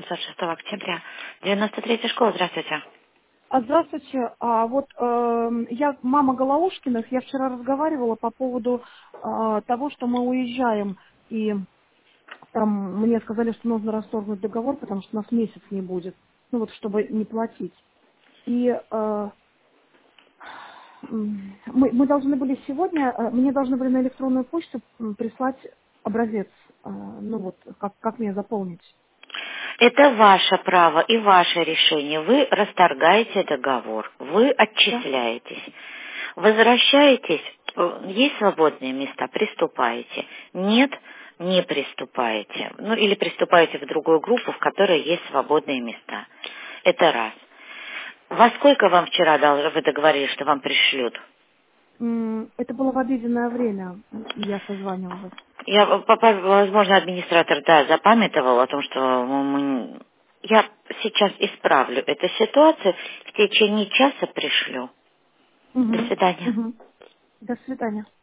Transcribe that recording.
26 октября. 93-я школа, здравствуйте. Здравствуйте. Я мама Голоушкиных. Я вчера разговаривала по поводу того, что мы уезжаем. И там мне сказали, что нужно расторгнуть договор, потому что у нас месяц не будет. Ну вот, чтобы не платить. И мы должны были сегодня, мне должны были на электронную почту прислать образец. Ну вот, как мне заполнить. Это ваше право и ваше решение. Вы расторгаете договор, вы Да? отчисляетесь. Возвращаетесь, есть свободные места, приступаете. Нет, не приступаете. Ну или приступаете в другую группу, в которой есть свободные места. Это раз. Во сколько вам вчера вы договорились, что вам пришлют? Это было в обеденное время. Я созванивалась. Возможно, администратор, да, запамятовал о том, что я сейчас исправлю эту ситуацию, в течение часа пришлю. До Угу. свидания. Угу. До свидания.